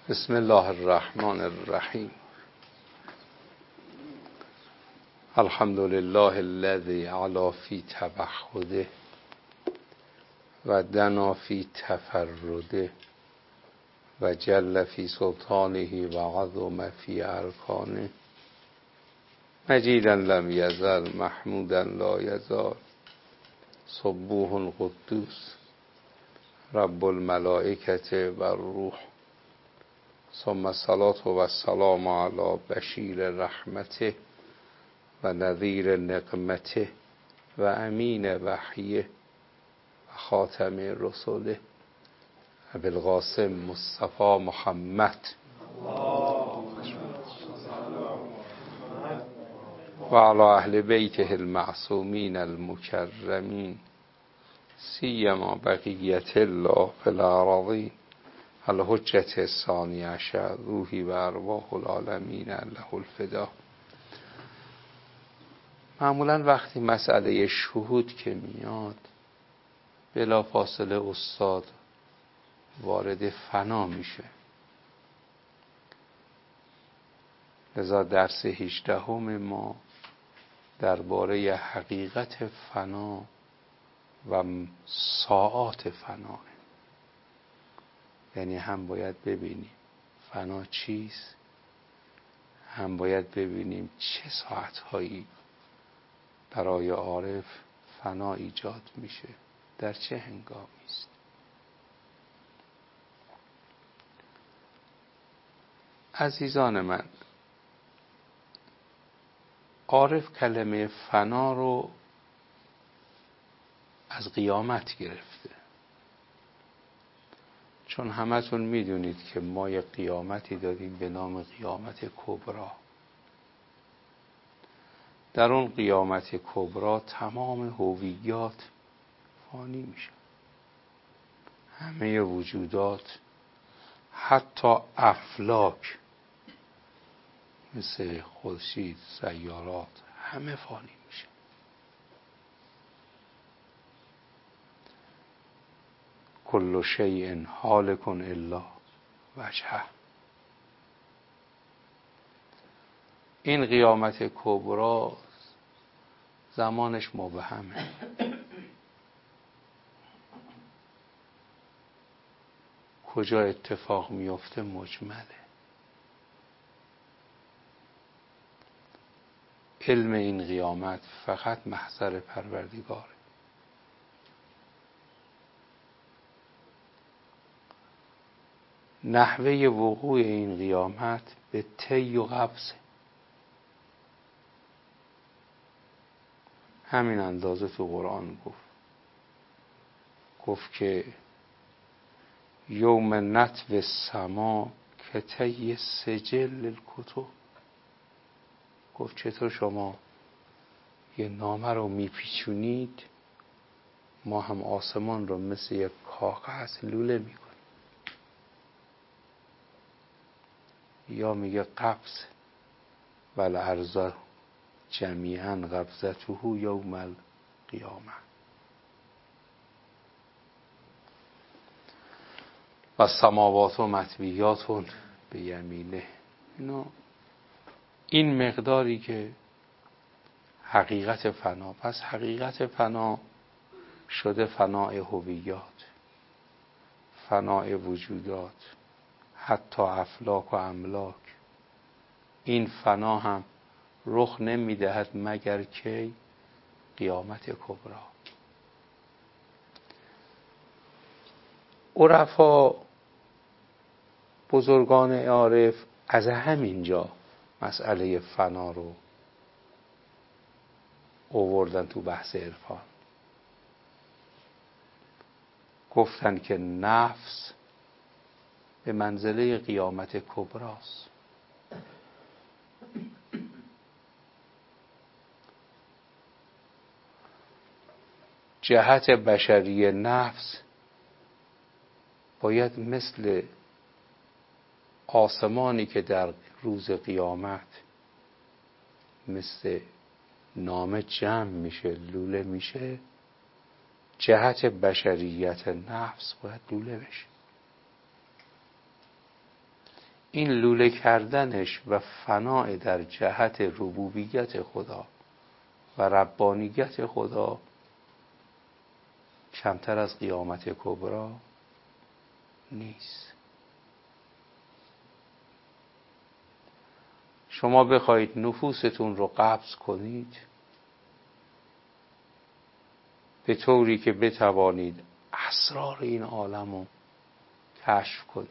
بسم الله الرحمن الرحیم. الحمد لله الذي علا فی تبحده و دنا فی تفرده و جل فی سلطانه و عظم فی ارکانه مجیدا لم یزل محمودا لا یزال سبوح قدوس رب الملائکة و الروح ثم الصلاة و السلام علی بشیر رحمته و نذیر نقمته و امین وحیه و خاتم رسوله ابوالقاسم مصطفی محمد و علی اهل بیته المعصومین المکرمین سیما بقیة الله فی الارضین الحجة الثانی عشر روحی و ارواح العالمین له الفدا. معمولا وقتی مسئله شهود که میاد بلا فاصله استاد وارد فنا میشه. لذا درس 18 ما درباره حقیقت فنا و ساعات فنا، یعنی هم باید ببینیم فنا چیست، هم باید ببینیم چه ساعتهایی برای عارف فنا ایجاد میشه، در چه هنگامی است. عزیزان من، عارف کلمه فنا رو از قیامت گرفته، چون همتون میدونید که ما یک قیامتی داریم به نام قیامت کبری. در اون قیامت کبری تمام هویات فانی میشن، همه وجودات، حتی افلاک مثل خورشید، سیارات، همه فانی میشن. کل شیء هالک الا وجهه. این قیامت کبری زمانش مبهمه. کجا اتفاق میفته مجمله. علم این قیامت فقط محضر پروردگاره. نحوه وقوع این قیامت به طی و قبض، همین اندازه تو قرآن گفت که یوم نطوی السما که طی سجل الکتب. گفت چطور شما یه نامه رو میپیچونید، ما هم آسمان رو مثل یک کاغذ لوله میکنیم. یا میگه قبض والارض جمیعا قبضته یوم القیامه و السماوات مطویات بیمینه. این مقداری که حقیقت فنا. پس حقیقت فنا شده فناء هویات، فناء وجودات، حتی افلاک و املاک. این فنا هم رخ نمیدهد مگر که قیامت کبری. عرفا، بزرگان عارف، از همینجا مسئله فنا رو آوردن تو بحث عرفان. گفتن که نفس به منزله قیامت کبری است. جهت بشری نفس باید مثل آسمانی که در روز قیامت مثل نامه جمع میشه، لوله میشه، جهت بشریت نفس باید لوله بشه. این لوله کردنش و فناع در جهت ربوبیت خدا و ربانیت خدا کمتر از قیامت کبری نیست. شما بخواید نفوستون رو قبض کنید به طوری که بتوانید اسرار این عالم رو کشف کنید،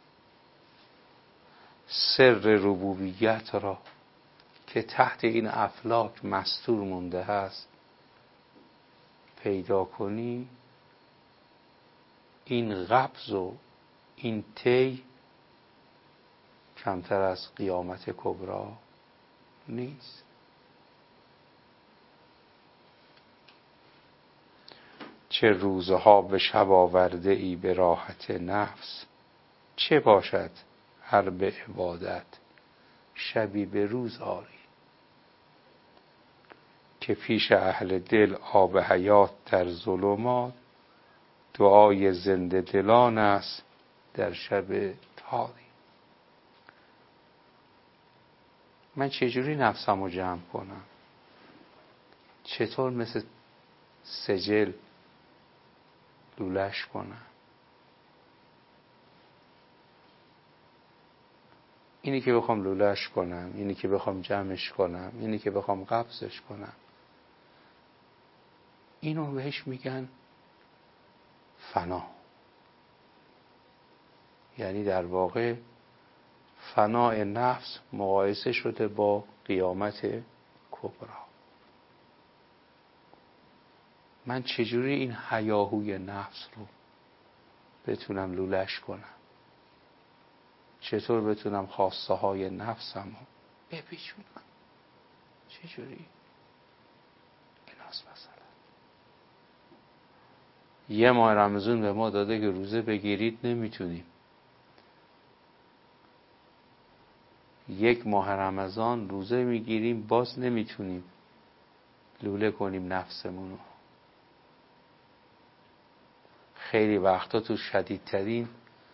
سر ربوبیت را که تحت این افلاک مستور مونده هست پیدا کنی، این قبض و این طی کمتر از قیامت کبری نیست. چه روزها به شب آورده ای به راحت نفس، چه باشد هر به عبادت شبی به روز آری. که پیش اهل دل آب حیات در ظلمات، دعای زنده دلان است در شب تاری. من چجوری نفسم رو جمع کنم؟ چطور مثل سجل لولش کنم؟ اینی که بخوام لولش کنم، اینی که بخوام جمعش کنم، اینی که بخوام قبضش کنم، اینو بهش میگن فنا. یعنی در واقع فناء نفس مقایسه شده با قیامت کبری. من چجوری این هیاهوی نفس رو بتونم لولش کنم؟ چطور بتونم خواسته های نفسم رو بپیچونم؟ چجوری؟ ایناست مثلا. یه ماه رمضان به ما داده که روزه بگیرید، نمیتونیم. یک ماه رمضان روزه میگیریم باز نمیتونیم لوله کنیم نفسمونو. خیلی وقتا تو شدیدترین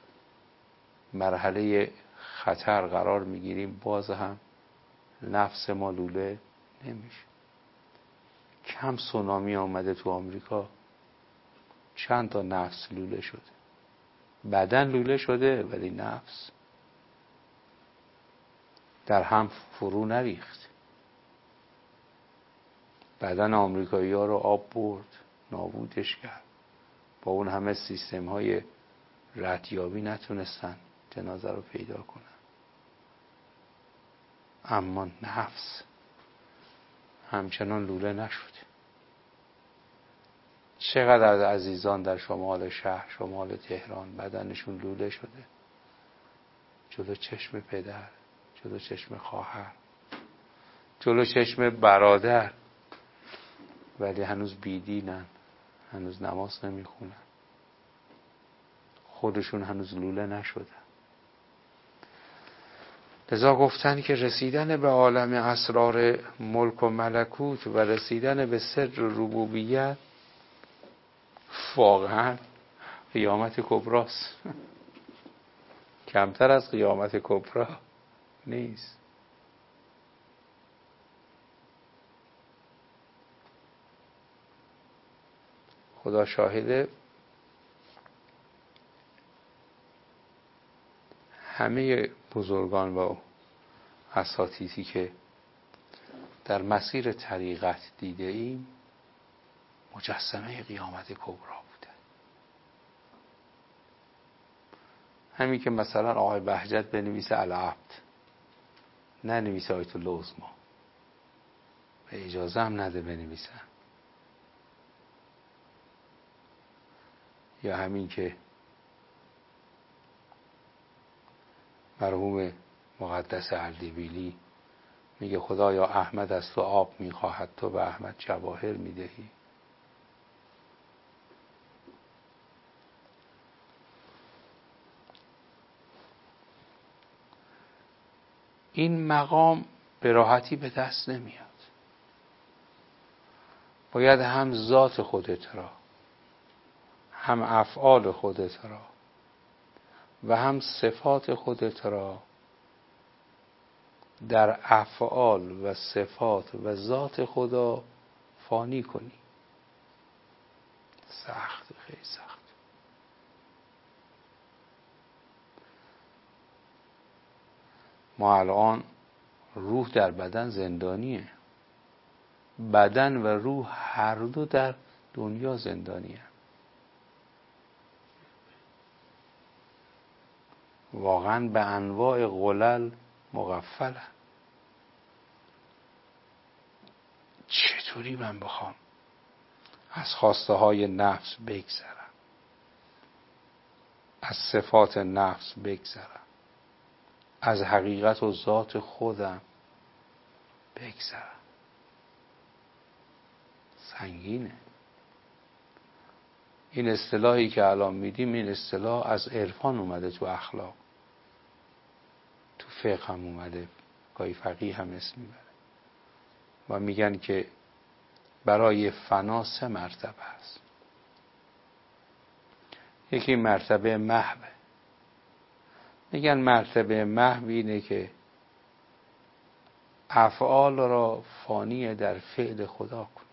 مرحله خطر قرار میگیریم، باز هم نفس ما لوله نمیشه. کم سونامی آمده تو آمریکا، چند تا نفس لوله شده. بدن لوله شده ولی نفس در هم فرو نریخت. بدن آمریکایی ها رو آب برد، نابودش کرد. با اون همه سیستم های ردیابی نتونستن جنازه رو پیدا کنن. اما نفس همچنان لوله نشده. چقدر از عزیزان در شمال شهر، شمال تهران بدنشون لوله شده، جلو چشم پدر، جلو چشم خواهر، جلو چشم برادر، ولی هنوز بیدینن، هنوز نماز نمیخونن، خودشون هنوز لوله نشدن. لذا گفتن که رسیدن به عالم اسرار ملک و ملکوت و رسیدن به سر ربوبیت واقعا قیامت کبراست. کمتر از قیامت کبری نیست. خدا شاهده، همه بزرگان و اساتیدی که در مسیر طریقت دیده ایم مجسمه قیامت کبری بوده. همین که مثلا آقای بهجت بنویسه العبد، ننویسه آیت الله عظمی، به اجازه هم نده بنویسن. یا همین که مرحوم مقدس اردبیلی میگه خدایا احمد از تو آب میخواهد، تو به احمد جواهر میدهی. این مقام به راحتی به دست نمیاد. باید هم ذات خودت را، هم افعال خودت را، و هم صفات خودت را در افعال و صفات و ذات خدا فانی کنی. سخت، خیلی سخت. ما الان روح در بدن زندانیه، بدن و روح هر دو در دنیا زندانیه. واقعا به انواع غلل مغفله. چطوری من بخوام از خواسته های نفس بگذرم، از صفات نفس بگذرم، از حقیقت و ذات خودم بگذرم؟ سنگینه. این اصطلاحی که الان میدیم، این اصطلاح از عرفان اومده تو اخلاق، تو فقه هم اومده، گاهی فقیه هم اسم میبره و میگن که برای فنا 3 مرتبه هست. یکی مرتبه محوه. میگن مرتبه محو اینه که افعال را فانی در فعل خدا کنی.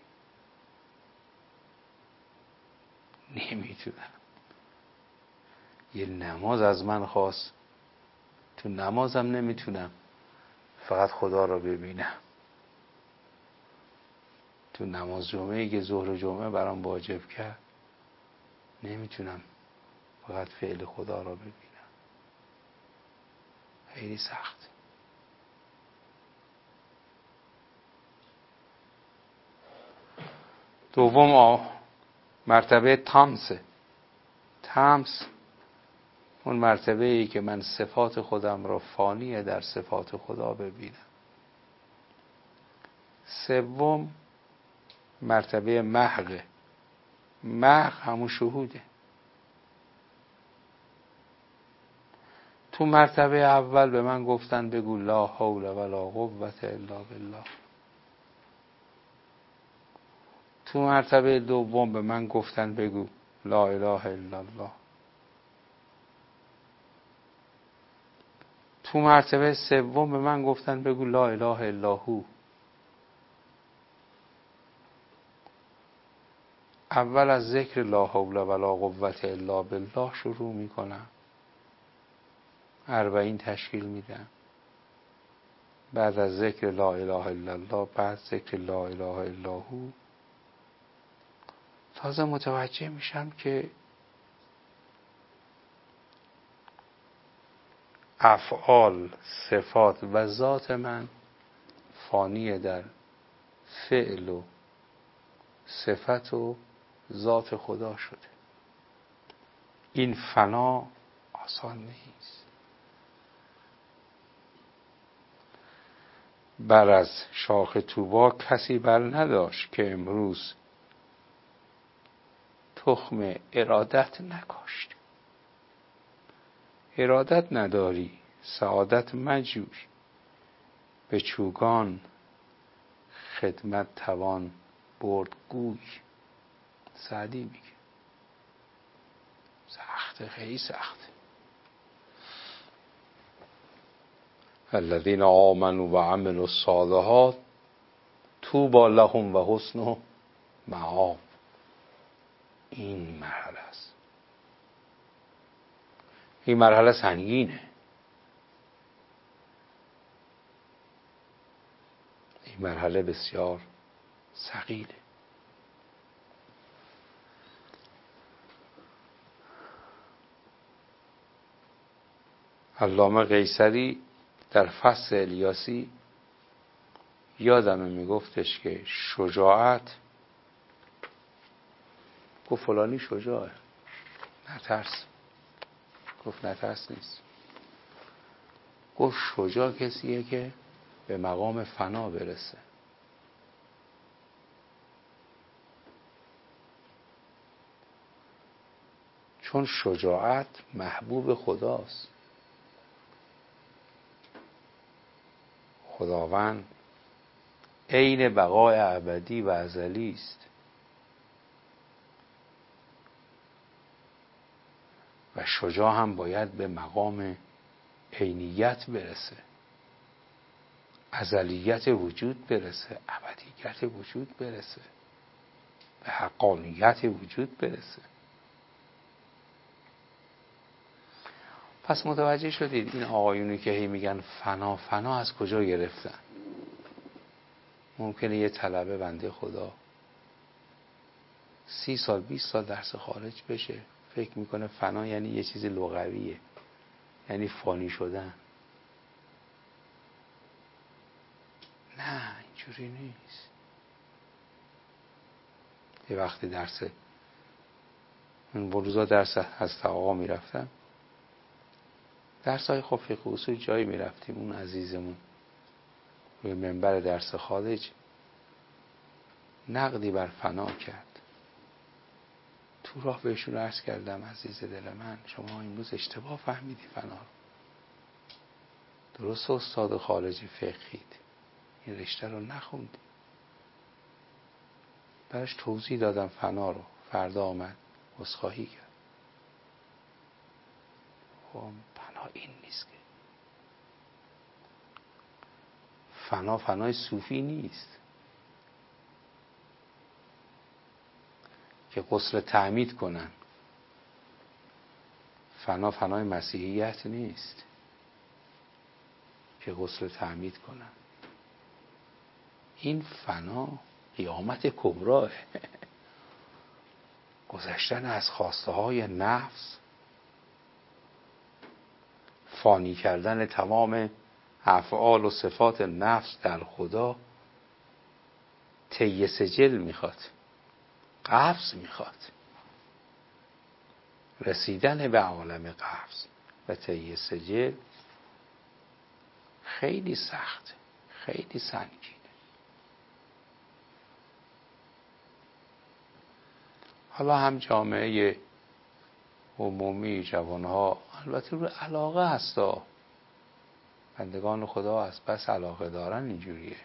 نمیتونم. یه نماز از من خواست، تو نمازم نمیتونم فقط خدا را ببینم. تو نماز جمعه که ظهر و جمعه برام واجب کرد، نمیتونم فقط فعل خدا را ببینم. خیلی سخت. دوم مرتبه تمس، اون مرتبه ای که من صفات خودم را فانی در صفات خدا ببینم. سوم مرتبه محق همون شهوده. تو مرتبه اول به من گفتن بگو لا حول ولا قوة الا بالله. تو مرتبه دوم به من گفتن بگو لا اله الا الله. تو مرتبه سوم به من گفتن بگو لا اله الا هو. اول از ذکر لا حول ولا قوة الا بالله شروع میکنم، 40 تشکیل میدم. بعد از ذکر لا اله الا الله، بعد ذکر لا اله الا هو، تازه متوجه میشم که افعال، صفات و ذات من فانی در فعل و صفت و ذات خدا شده. این فنا آسان نیست. بر از شاخ طوبی کسی بر نداشت که امروز تخم ارادت نکاشت. ارادت نداری، سعادت مجوی، به چوگان خدمت توان برد گوی. سعدی میگه. سخته، خیلی سخته. الذين آمنوا وعملوا الصالحات طوبى لهم و حسن مآب. این مرحله است. این مرحله سنگینه. این مرحله بسیار ثقیله. علامه قیصری در فصل الیاسی یادمه میگفتش که شجاعت، گفت فلانی شجاعه، نترس. گفت نترس نیست. گفت شجاع کسیه که به مقام فنا برسه. چون شجاعت محبوب خداست. خداوند عین بقای ابدی و ازلی است. و شجاع هم باید به مقام عینیت برسه، ازلیت وجود برسه، ابدیت وجود برسه، به حقانیت وجود برسه. پس متوجه شدید این آقایونی که هی میگن فنا فنا از کجا گرفتن؟ ممکنه یه طلبه بنده خدا 30 سال 20 سال درس خارج بشه، فکر میکنه فنا یعنی یه چیزی لغویه، یعنی فانی شدن. نه، اینجوری نیست. یه وقتی من روزا درس از آقا میرفتم، درس های خب فقه اصول جایی میرفتیم، اون عزیزمون روی منبر درس خارج نقدی بر فنا کرد. تو راه بهشون عرض کردم عزیز دل من، شما امروز اشتباه فهمیدی فنا رو. درست استاد خارجی فقهید، این رشته رو نخوندی. براش توضیح دادم فنا رو، فردا آمد عذرخواهی کرد. فنا این نیست که فنای صوفی نیست که غسل تعمید کنن. فنای مسیحیت نیست که غسل تعمید کنن. این فنا قیامت کبراه، گذشتن از خواسته های نفس، فانی کردن تمام افعال و صفات نفس در خدا. طی سجل میخواد، قفز میخواد، رسیدن به عالم قفز و طی سجل خیلی سخت، خیلی سنگینه. حالا هم جامعه عمومی جوانها البته رو علاقه هستا، بندگان خدا هست، بس علاقه دارن، اینجوریه،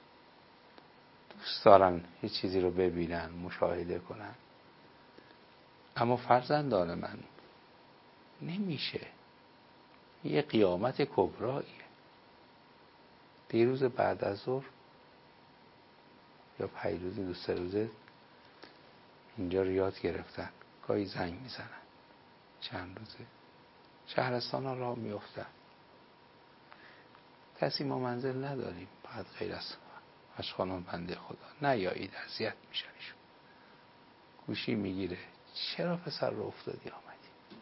دوست دارن یه چیزی رو ببینن، مشاهده کنن. اما فرزندان من نمیشه، یه قیامت کبراییه. دیروز بعد از ظهر یا پیروزی 2-3 روزه اینجا رو یاد گرفتن، گاهی زنگ میزنن، چند روزه شهرستان ها راه میافتن، کسی ما منزل نداریم بعد غیر از اشخانان بنده خدا، نیایید اذیت میشن. ایشون گوشی میگیره، چرا پسر رو افتادی آمدی؟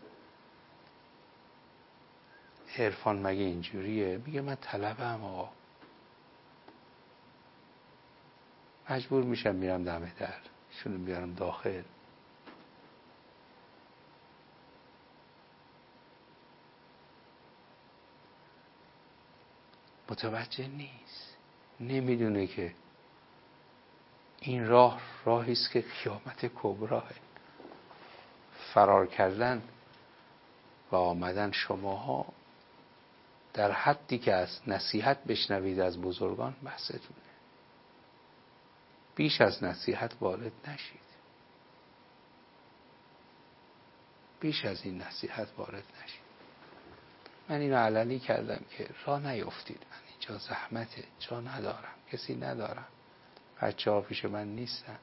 عرفان مگه اینجوریه؟ میگه من طلبم آقا، مجبور میشم میرم دم در، شونو بیارم داخل. متوجه نیست، نمیدونه که این راهی است که قیامت کبراه. فرار کردن و آمدن شماها در حدی که از نصیحت بشنوید از بزرگان بحثتونه، بیش از نصیحت وارد نشید، بیش از این نصیحت وارد نشید. من اینو علنی کردم که راه نیفتید، من اینجا زحمته، جا ندارم، کسی ندارم، بچه ها پیش من نیستن.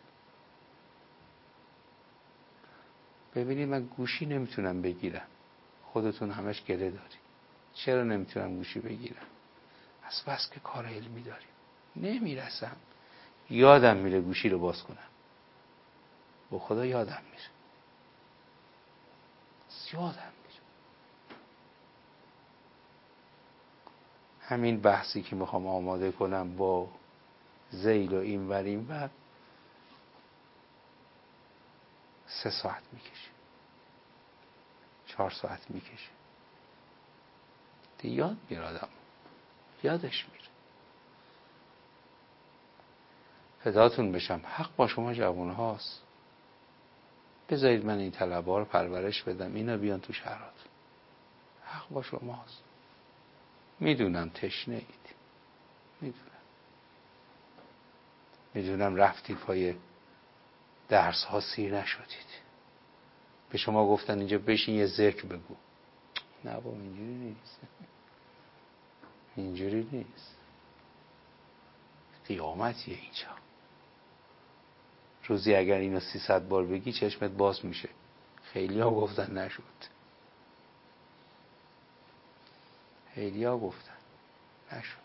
ببینید من گوشی نمیتونم بگیرم، خودتون همش گله داری، چرا نمیتونم گوشی بگیرم؟ از بس که کار علمی داریم نمیرسم، یادم میره گوشی رو باز کنم، با خدا یادم میره، یادم میره. همین بحثی که میخوام آماده کنم با زیل و این ور این ور 3 ساعت میکشه، 4 ساعت میکشه، دیگه یاد میره آدم، یادش میره. فداتون بشم، حق با شما جوان هاست، بذارید من این طلبه ها رو پرورش بدم، اینا بیان تو شهرات، حق با شما هست. میدونم تشنه اید، میدونم رفتید پای درس ها سیر نشدید، به شما گفتن اینجا بشین یه ذکر بگو. نه بابا اینجوری نیست. اینجوری نیست. قیامتیه اینجا. روزی اگر اینو 300 بار بگی چشمت باز میشه. خیلی ها گفتن نشد. خیلی ها گفتن نشد.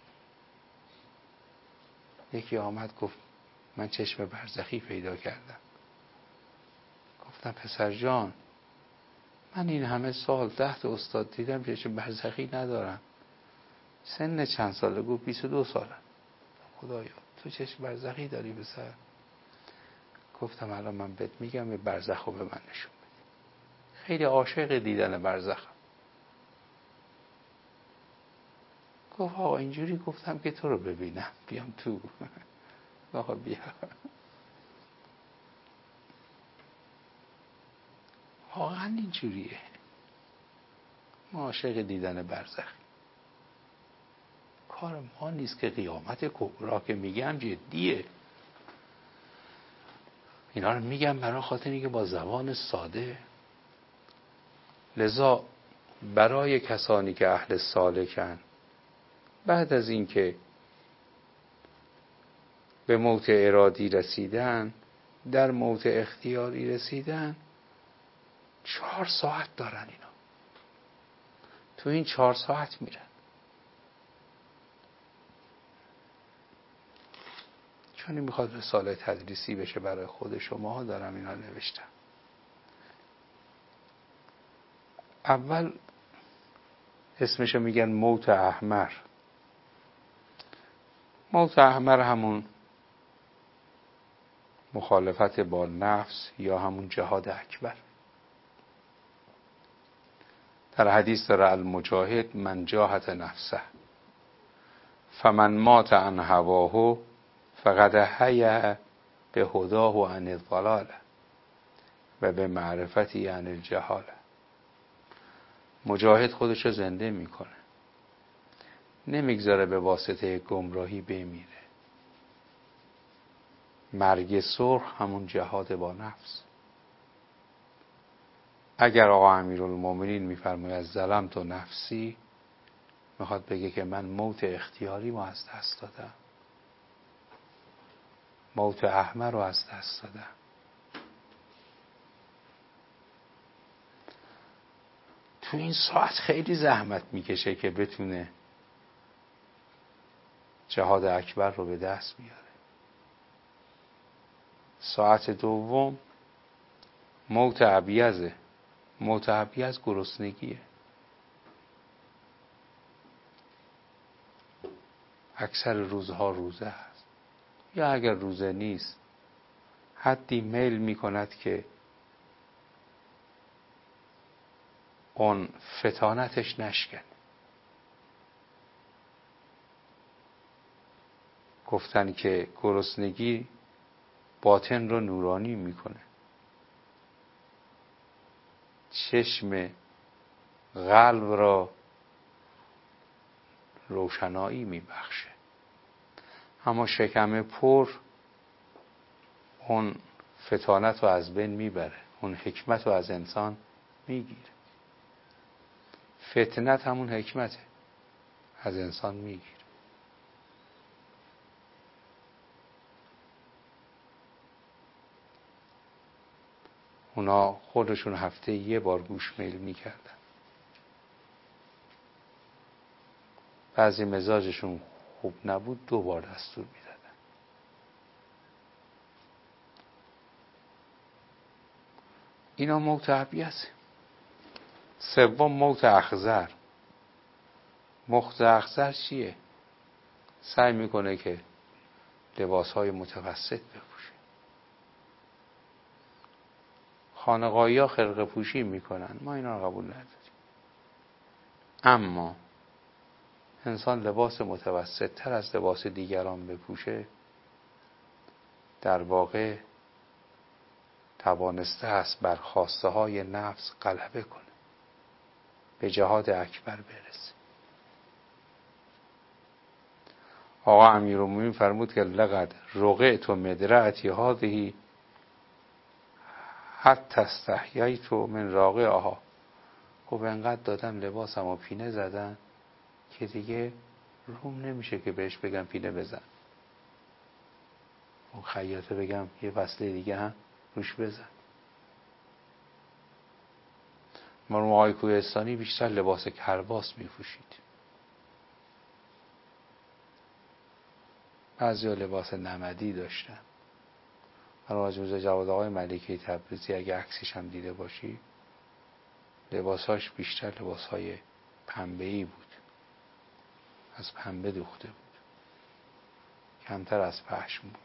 یکی آمد گفت من چشم برزخی پیدا کردم. گفتم پسر جان من این همه سال 10 تا استاد دیدم چشم برزخی ندارم. سن چند ساله؟ گفت 22 ساله. خدایا تو چشم برزخی داری پسر؟ گفتم الان من بهت میگم یه برزخ رو به من نشون بده. خیلی عاشق دیدن برزخ. گفت آقا اینجوری گفتم که تو رو ببینم بیام تو. آقا بیا. واقعا اینجوریه. ما عاشق دیدن برزخ. کار ما نیست که قیامت کبرا که میگم جدیه. اینا رو میگم برای خاطر اینکه با زبان ساده. لذا برای کسانی که اهل سالکن بعد از اینکه به موت ارادی رسیدن، در موت اختیاری رسیدن، 4 ساعت دارن اینا. تو این 4 ساعت میرن. چون میخواد رساله تدریسی بشه برای خود شما دارم اینا نوشتم. اول اسمشو میگن موت احمر. موت احمر همون مخالفت با نفس یا همون جهاد اکبر. در حدیث داره المجاهد من جاهد نفسه فمن مات عن هواه فقد حیا به هداه عن الضلال و به معرفتی عن الجهاله. مجاهد خودشو زنده میکنه، نمیگذاره به واسطه گمراهی بمیره. مرگ سرخ همون جهاد با نفس. اگر آقا امیرالمومنین میفرماید ظلمت نفسی، میخواد بگه که من موت اختیاری رو از دست دادم، موت احمر رو از دست دادم. تو این ساعت خیلی زحمت میکشه که بتونه جهاد اکبر رو به دست بیاره. ساعت دوم موت ابیضه. موت ابیض گرسنگیه. اکثر روزها روزه هست، یا اگر روزه نیست حدی میل میکند که اون فتانتش نشکنه. گفتن که گرسنگی باطن رو نورانی میکنه، چشم قلب را روشنایی میبخشه، اما شکم پر اون فتانت رو از بین میبره، اون حکمت رو از انسان میگیره. فتنت همون حکمته، از انسان میگیره. اونا خودشون هفته یه بار گوش میل میکردن. بعضی مزاجشون خوب نبود 2 بار دستور میدادن. اینا موت ابیض. سوم موت اخضر. موت اخضر چیه؟ سعی میکنه که لباسهای متوسط بپوشه. خانقاهی ها خرقه پوشی میکنن، ما اینا رو قبول نداریم. اما انسان لباس متوسط تر از لباس دیگران بپوشه، در واقع توانسته است بر خواسته های نفس غلبه کنه، به جهاد اکبر برسه. آقا امیرالمومنین فرمود که لقد رقعت مدرعتی هذه حتی استحییت من راقعها. خب انقدر دادم لباسم و پینه زدن که دیگه روم نمیشه که بهش بگم پینه بزن. اون خیاطه بگم یه وصله دیگه هم روش بزن. ما کوهستانی بیشتر لباس کرباس میپوشید، بعضی ها لباس نمدی داشتن. حاج میرزا جواد آقای ملکه تبریزی اگه عکسش هم دیده باشی، لباساش بیشتر لباسهای پنبه‌ای بود، از پنبه دوخته بود، کمتر از پشم بود.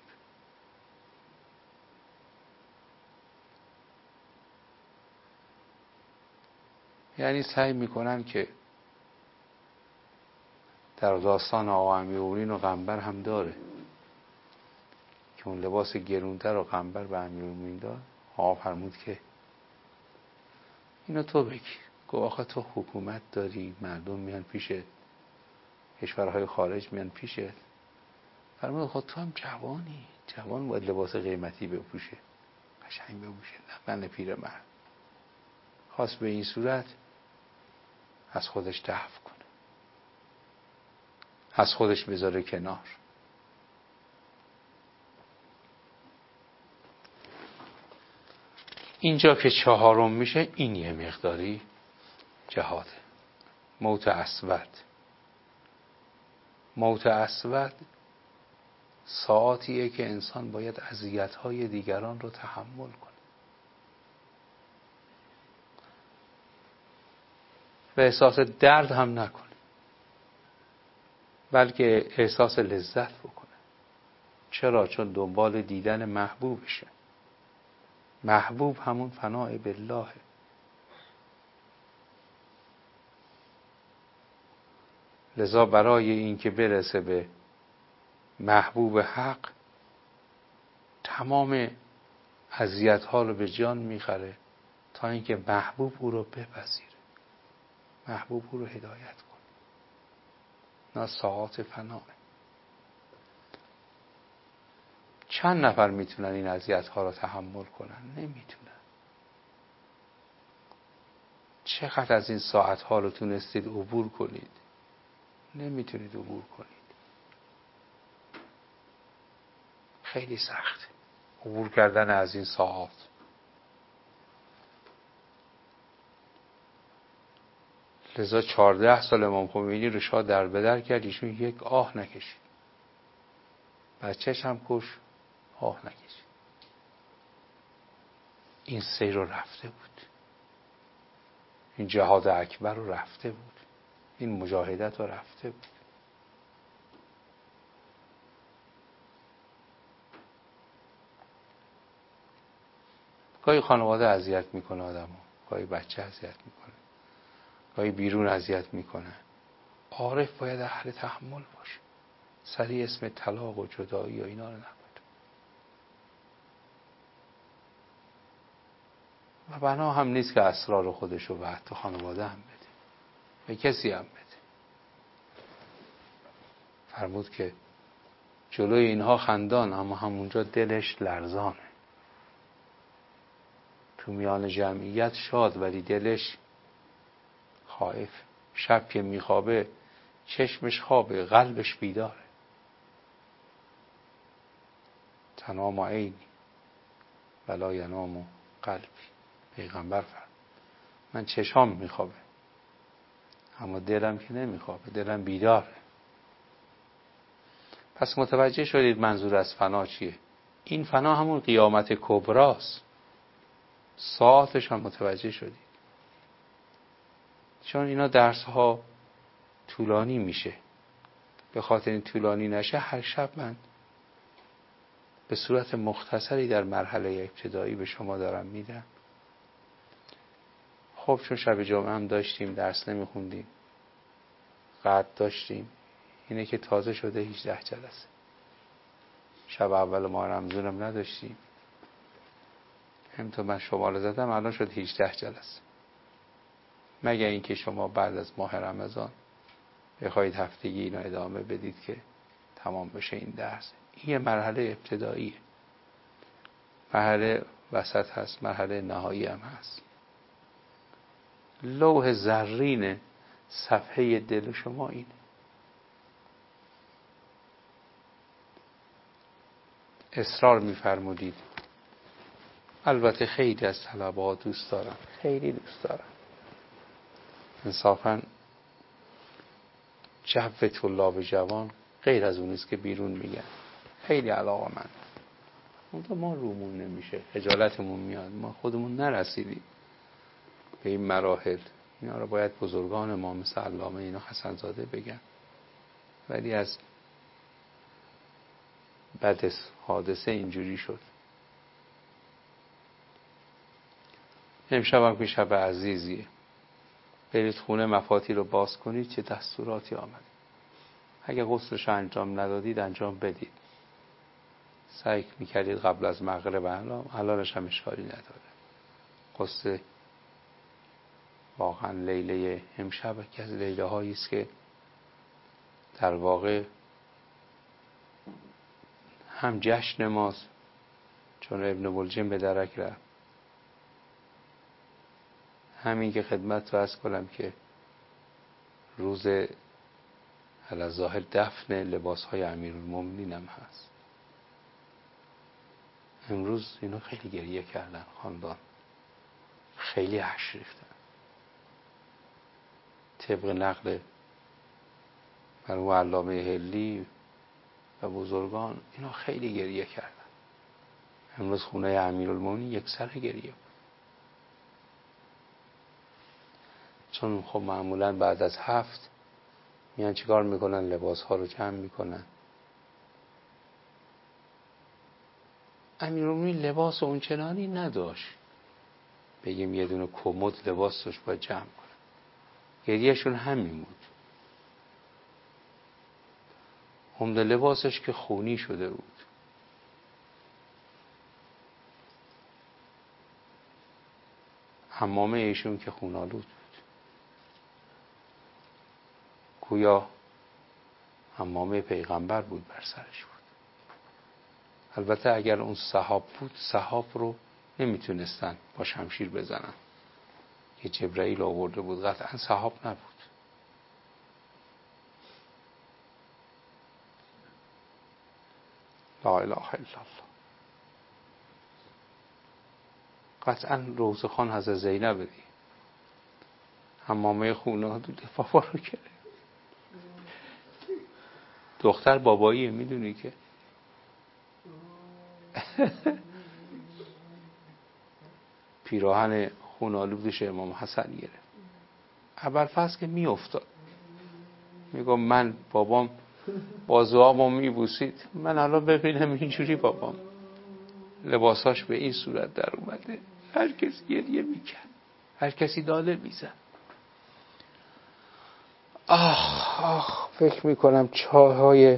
یعنی سعی میکنن که در داستان آقا امیرالمومنین و قنبر هم داره که اون لباس گرونتر و قنبر به امیرالمومنین داد. آقا فرمود که اینو تو بگیر. گفت آخه تو حکومت داری، مردم میان پیشت، کشورهای خارج میان پیشت. فرمود خود تو هم جوانی، جوان باید لباس قیمتی بپوشه، قشنگ بپوشه، نه من پیرمرد. خواست به این صورت از خودش دفع کنه، از خودش بذاره کنار. اینجا که چهارم میشه، این یه مقداری جهاده. موت اسود. موت اسود ساعاتیه که انسان باید اذیت‌های دیگران رو تحمل کنه و احساس درد هم نکنه، بلکه احساس لذت بکنه. چرا؟ چون دنبال دیدن محبوبشه. محبوب همون فناء بالله. لذا برای این که برسه به محبوب حق تمام اذیت‌ها رو به جان میخره تا اینکه محبوب او رو بپذیره، محبوب او رو هدایت کنه. نه ساعات فناء. چند نفر میتونن این اذیت‌ها رو تحمل کنن؟ نمیتونن. چقدر از این ساعت‌ها رو تونستید عبور کنید؟ نمیتونید عبور کنید. خیلی سخت عبور کردن از این ساعات. لذا 14 سال امام خمینی رو شاه در بدر کرد، ایشون یک آه نکشید. بچه‌ش هم کش، آه نکشید. این سیر رو رفته بود، این جهاد اکبر رو رفته بود، این مجاهدت رو رفته بود. گاهی خانواده اذیت میکنه آدمو، گاهی بچه اذیت میکنه، گاهی بیرون اذیت میکنه. عارف باید اهل تحمل باشه، سریع اسم طلاق و جدایی و اینا رو نباید. و بنا هم نیست که اسرار خودش رو به حتی خانواده هم بده، به کسی هم بده. فرمود که جلوی اینها خندان اما همونجا دلش لرزانه. تو میان جمعیت شاد ولی دلش خائف. شب که میخوابه چشمش خوابه، قلبش بیداره. تنام عینی ولا ینام قلبی. پیغمبر فرمود من چشام میخوابه اما دلم که نمیخوابه، دلم بیداره. پس متوجه شدید منظور از فنا چیه؟ این فنا همون قیامت کبراست. ساعتش هم متوجه شدید؟ چون اینا درس ها طولانی میشه. به خاطر این طولانی نشه هر شب من به صورت مختصری در مرحله ابتدایی به شما دارم میدم. خب چون شب جمعه هم داشتیم، درس نمیخوندیم، قد داشتیم، اینه که تازه شده 18 جلسه. شب اول ماه رمضان هم نداشتیم، همینطور من شماره زدم الان شد 18 جلسه. مگر اینکه شما بعد از ماه رمضان بخواید هفتگی اینو ادامه بدید که تمام بشه این درس. این یه مرحله ابتداییه. مرحله وسط هست، مرحله نهایی هم هست. لوح زرین صفحه دل شما اینه. اصرار می‌فرمودید. البته خیلی از طلبه‌ها دوست دارن، خیلی دوست دارن. انصافاً جو طلاب جوان غیر از اون است که بیرون میگن. خیلی علاقه‌مند. اونجا ما رومون نمیشه، خجالتمون میاد، ما خودمون نرسیدیم به این مراحل. اینا رو باید بزرگان ما مثل علامه اینا حسن زاده بگن. ولی از بعد حادثه اینجوری شد. امشب هم که شب عزیزیه، برید خونه مفاتیح رو باز کنید چه دستوراتی آمد. اگه غسلش رو انجام ندادید انجام بدید. سعی میکردید قبل از مغرب الانش هم اشکالی نداره. غسل واقعا لیله امشب که از لیله هایی است که در واقع هم جشن ماست، چون ابن ملجم به درک رفت، همین که خدمت رو عرض کنم که روز علی‌الظاهر دفن لباس های امیرالمومنین هم هست. امروز اینا خیلی گریه کردن، خاندان خیلی هش ریختن. طبق نقل مرحوم علامه حلی و بزرگان اینا خیلی گریه کردن. امروز خونه امیرالمومنین یک سر گریه بود. چون خب معمولا بعد از 7 میان چیکار میکنن؟ لباس ها رو جمع میکنن. امیرالمومنین لباس اونچنانی نداشت بگیم یه دونه کمد لباس داشت باید جمع کنن. گریهشون همین بود. عمده لباسش که خونی شده بود. حمامه ایشون که خونالود بود. گویا حمامه پیغمبر بود بر سرش بود. البته اگر اون سحاب بود، سحاب رو نمیتونستن با شمشیر بزنن که جبرائیل آورده بود، قطعا سحاب نبود. لا اله الا الله. قطعا روزخان حضرت زینب دی حمامه خونالود بابا رو کرد. دختر باباییه، میدونی که پیراهن خونالودش امام حسن گرفت. ابوالفضل که میافتاد میگم من بابام بازوامو میبوسید، من الان ببینم اینجوری بابام لباساش به این صورت در اومده. هر کسی گریه میکرد، هر کسی داده میزد. فکر میکنم چاهای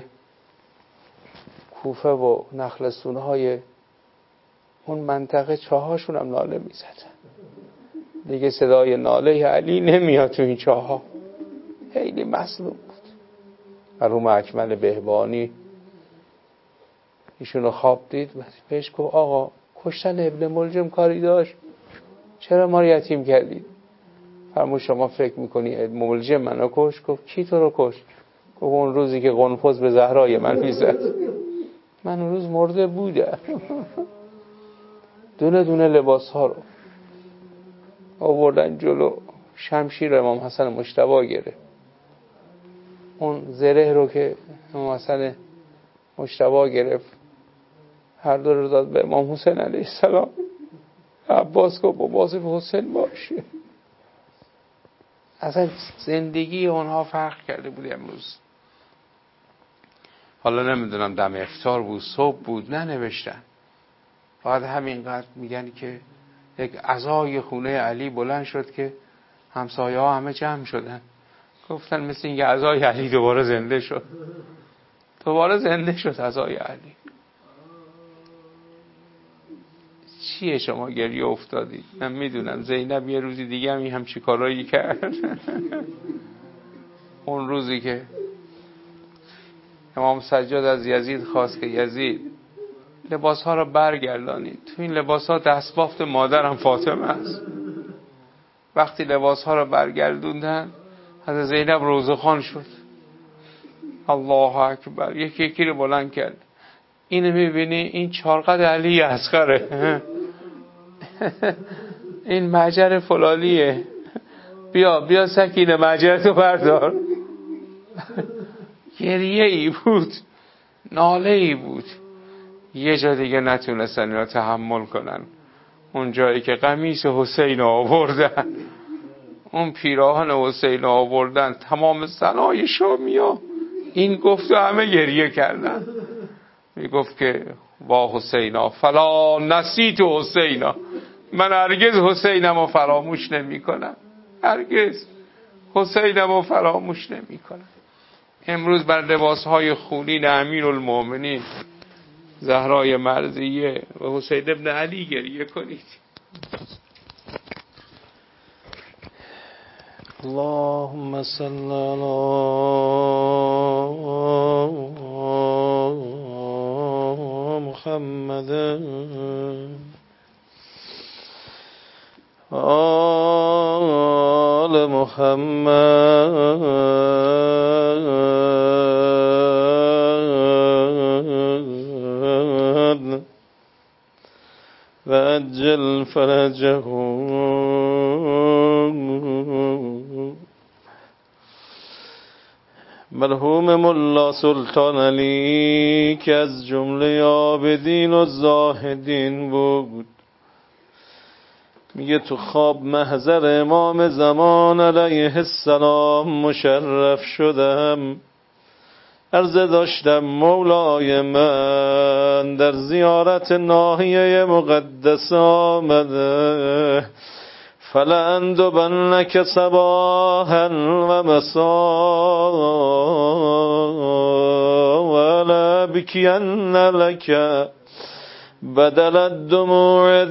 کوفه و نخلستونهای اون منطقه چاهاشون هم ناله میزدن. دیگه صدای ناله علی نمیاد تو این چاها. خیلی مظلوم بود. مرحوم اکمل بهبانی ایشونو خواب دید و بهش گفت آقا کشتن ابن ملجم کاری داشت؟ چرا ما رو یتیم کردید؟ فرمود شما فکر میکنی ابن ملجم منو کش؟ گفت کی تو رو کش؟ گفت اون روزی که قنفذ به زهرای من میزد، من اون روز مرده بودم. دونه دونه لباس ها رو آوردن جلو. شمشیر امام حسن مجتبی گرفت. اون زره رو که امام حسن مجتبی گرفت هر دو رو داد به امام حسین علیه السلام. عباس گفت مواظب حسین باشه. اصلا زندگی اونها فرق کرده بود امروز. حالا نمیدونم دم افطار بود، صبح بود، ننوشتن. بعد همینقدر میگن که یک عزای خونه علی بلند شد که همسایه ها همه جمع شدن. گفتن مثل اینکه عزای علی دوباره زنده شد. دوباره زنده شد عزای علی. چیه شما گریه افتادید؟ من میدونم زینب یه روزی دیگه هم همچی کارایی کرد. اون روزی که امام سجاد از یزید خواست که یزید لباس ها رو برگردانید. تو این لباس ها دستبافت مادرم فاطمه است. وقتی لباس ها رو برگردوندن حضرت زینب روزخوان شد. الله اکبر. یکی یکی رو بلند کرد. اینو میبینی؟ این چارقد علی اصغره. این مجر فلالیه. بیا سکینه مجرتو بردار. گریه ای بود، ناله ای بود. یه جا دیگه نتونستن اینا تحمل کنن. اون جایی که قمیص حسین آوردن، اون پیراهن حسین آوردن، تمام زنای شامیا این گفت و همه گریه کردن. میگفت که وا حسینا فلا نسیت حسینا، من هرگز حسینم رو فراموش نمی کنم، هرگز حسینم رو فراموش نمی کنم. امروز بر لباسهای خونین امیرالمومنین زهرای مرضیه و حسین ابن علی گریه کنید. اللهم صل علی محمد آل محمد و عجل فرجه. مرحوم ملا سلطان علی که از جمله عابدین و زاهدین بود، میگه تو خواب محضر امام زمان علیه السلام مشرف شدم. عرضه داشتم مولای من در زیارت ناحیه مقدس آمده، فلأندبنک صباحا و مساء ولأبکین لک بدل الدموع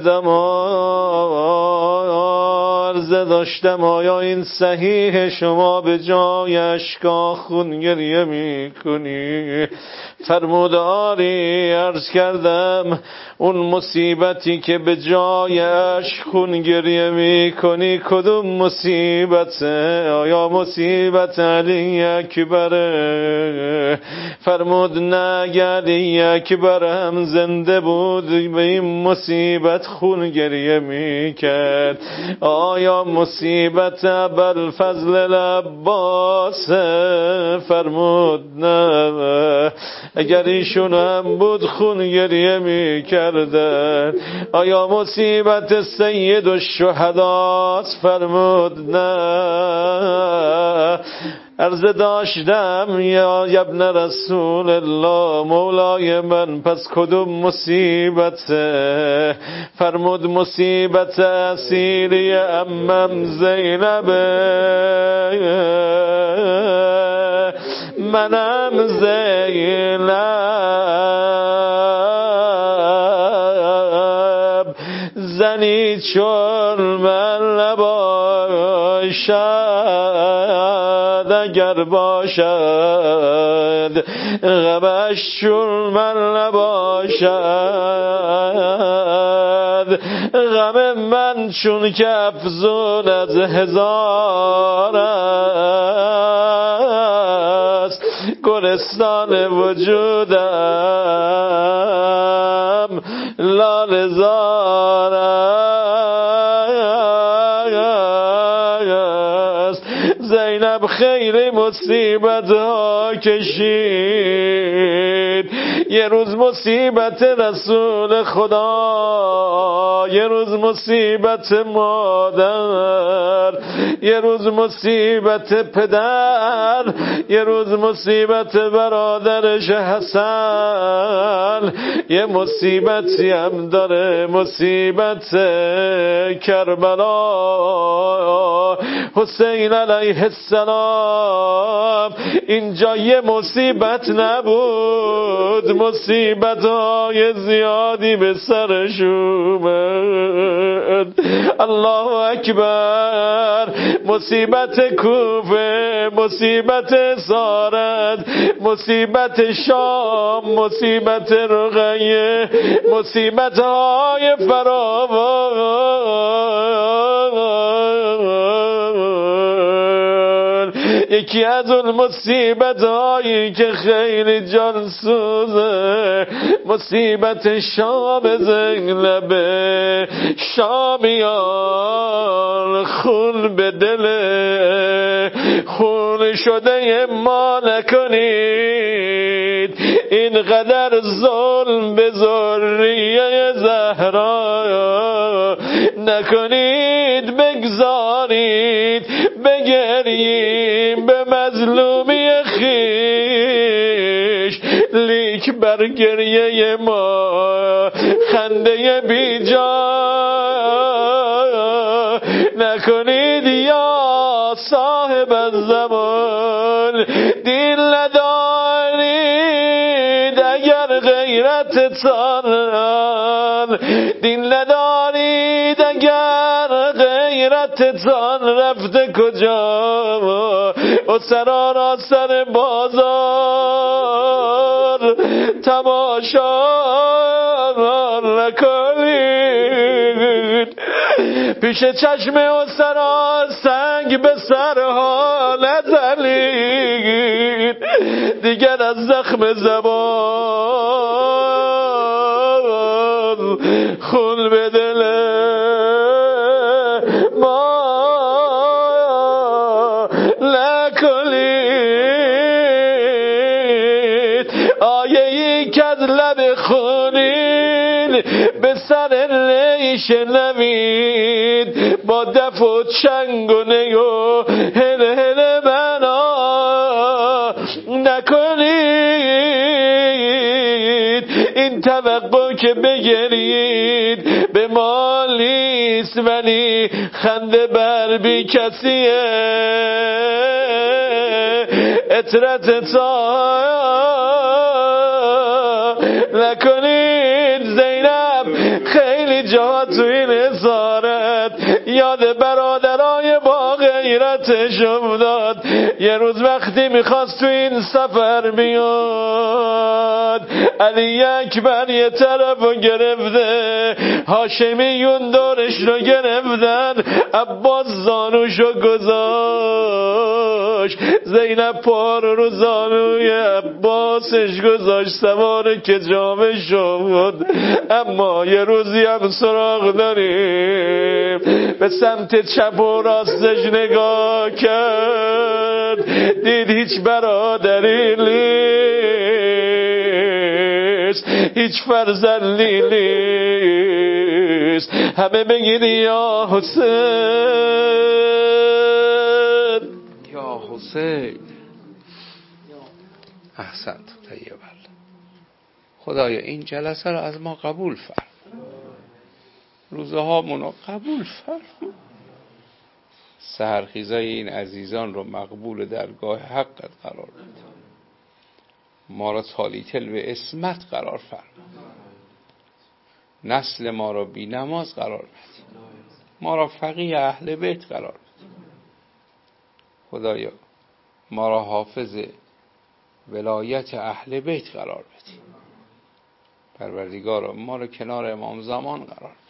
دما. عرضه داشتم آیا این صحیح شما به جای اشکا خون گریه می کنی؟ فرمود آری. عرض کردم اون مصیبتی که به جای اشک خون گریه می کنی کدوم مصیبته؟ آیا مصیبت علی اکبره؟ فرمود نه، علی اکبر هم زنده بود به این مصیبت خون گریه می کرد. آیا مصیبت ابوالفضل العباس؟ فرمود نه، اگر ایشون هم بود خون گریه می کردن. آیا مصیبت سید الشهداست؟ فرمود نه. عرضه داشتم یا ابن رسول الله مولای من پس کدوم مصیبته؟ فرمود مصیبت اسیری عمم زینبه. منم زینب زنی چون من نباشد، اگر باشد غمش چون من نباشد. غم من چون که افزون از هزار است، گلستان وجودم لاله زار است. زینب خیلی مصیبت ها کشید. یه روز مصیبت رسول خدا، یه روز مصیبت مادر، یه روز مصیبت پدر، یه روز مصیبت برادرش حسن، یه مصیبتی هم داره مصیبت کربلا. حسین اسماعیل علیه السلام اینجا یه مصیبت نبود، مصیبت های زیادی به سرش اومد. الله اکبر. مصیبت کوفه، مصیبت اسارت، مصیبت شام، مصیبت رقیه، مصیبت های فراوان. یکی از اون مصیبت هایی که خیلی جان سوزه مصیبت شام زینب. شامیان خون به دل، خون شده ما نکنید، اینقدر ظلم به ذریه زهرا نکنید، بگذارید بگریم به مظلومی خیش، لیک بر گریه ما خنده بی جا نکنید. یا صاحب الزمان دین ندارید اگر غیرتتان، دین ندارید اگر غیرتتان رفته کجا؟ اسرا را سر بازار تماشا نکنید، پیش چشم اسرا سنگ به سرها نزنید، دیگر از زخم زبان خون به دل ما نکنید. آیه ای که از لب خونین به سر شنوید، با دف و چنگ و نی و هل هل بنا نکنید. این توقع که بگرید به مالیست، ولی خنده بر بی کسیه. اطرت تا نکنید. زینب خیلی جا تو این اسارت یاد برادرای با غیرتش افتاد. یه روز وقتی میخواست تو این سفر بیاد، علی اکبر یه طرفو گرفته، هاشمیون دورش رو گرفتن، عباس زانوشو گذاشت، زینب پار رو زانوی عباسش گذاشت، سوار کجامه شد. اما یه روزی هم سراغ داریم، به سمت چپ و راستش نگاه کرد، دید هیچ برادری نیست، هیچ فرزندی نیست. همه بگید یا حسین، یا حسین. احسنت طیب. خدایا این جلسه رو از ما قبول فرما، روزهامون رو قبول فرما، سحرخیزای این عزیزان رو مقبول درگاه حقت قرار بده، ما را تالی تل به اسمت قرار فرما، نسل ما را بی نماز قرار بده، ما را فقیه اهل بیت قرار بده. خدایا ما را حافظ ولایت اهل بیت قرار بده. پروردگارا ما رو کنار امام زمان قرار بده.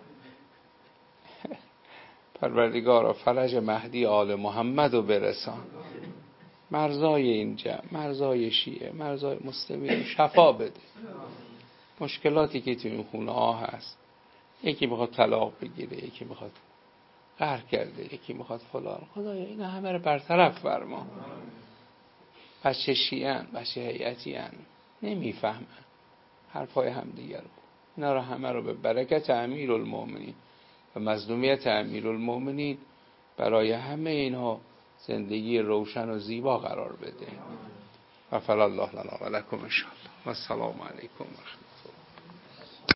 پروردگارا فرج مهدی آل محمد رو برسان، مرزای این جمع، مرزای شیعه، مرزای مسلمین شفا بده. مشکلاتی که تو این خونه ها هست، یکی میخواد طلاق بگیره، یکی میخواد قهر کرده، یکی میخواد فلان، خدایا اینا همه رو برطرف فرما. بچه شیعن، بچه هیئتیان، نمیفهمن حرفای هم دیگر رو، اینا رو همه رو به برکت امیرالمومنین و مظلومیت امیرالمومنین برای همه اینها زندگی روشن و زیبا قرار بده. و فلا الله لنا و لکم ان شاء الله. و السلام علیکم و رحمت الله.